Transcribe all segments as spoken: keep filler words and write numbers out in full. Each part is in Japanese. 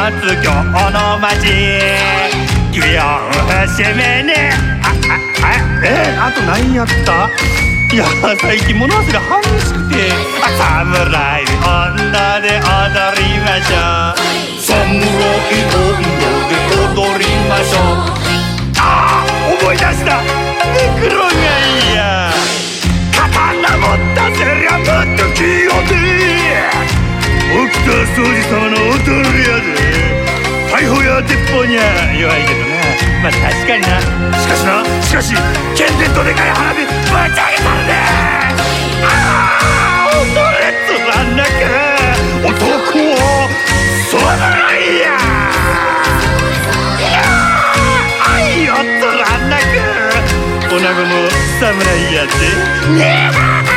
つ今日の街ギュヨン締めねあああえー、あと何やった？いや最近物忘れ激しくて侍女で踊りましょう侍女で踊りましょうあー思い出したネクロがいいや刀持ったせりゃぶっときよで沖田総司様の踊りやで大砲や鉄砲には弱いけどなまあ確かになしかしなしかし剣でどでかい花火ぶち上げたるでああ踊れつらなく男を侍や愛をつらなく女子も侍やでね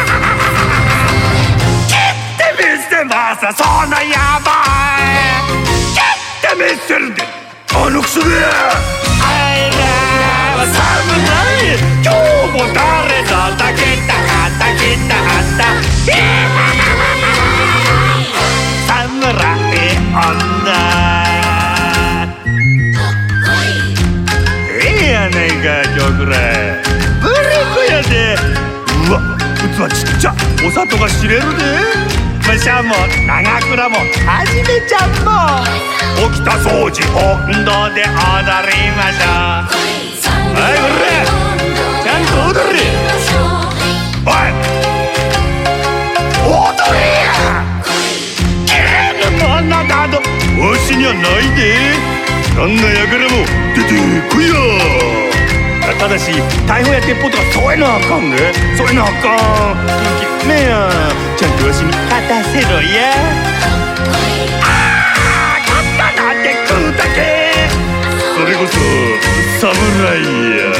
切ってみせますその野蛮切ってみせるであのクソでI love侍今日も誰だたきたはたきたはた侍女ええやねんか今日くらいブレコやでうわ器ちっちゃお砂糖が知れるでむしゃも長倉もはじめちゃんも沖田総司温度で踊りましょうはいこれちゃんと踊れおい踊れや切れぬものなどわしにはないでどんな輩も出てこいやただし大砲や鉄砲とかそういうのはあかんねそういうのはあかん空気ねえやちゃんとわしに勝たせろやああ勝ったなんて食うだけそれこそ侍や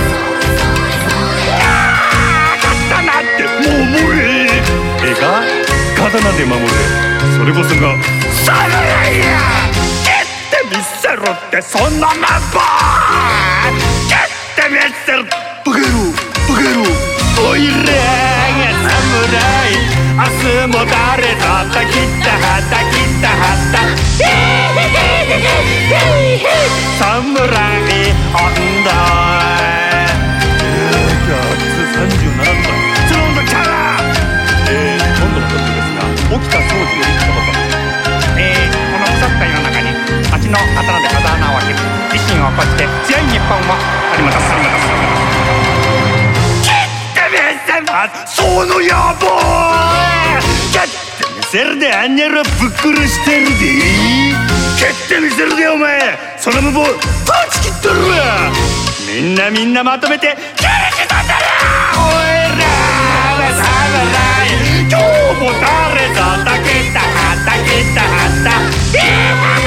ああ勝ったなんて守れええか刀で守れそれこそが侍や蹴ってみせろってそんなまんば蹴ってみせるバカ野郎バカ野郎おいらが侍明日も誰だったきったはたきったはた侍女じゃあさんじゅうななどだその温度ちゃうなえー、今度の途中ですが沖田総司より一言えー、この腐った世の中に町の刀で風穴を開ける維新を起こして強い日本を取り戻す切ってみせますその野望切ってみせるであんにゃらぶっ殺してるで切ってみせるでお前その無謀パンチ切ってるわみんなみんなまとめて切り刻んだらおいらは侍今日も誰だたけたはたけたはた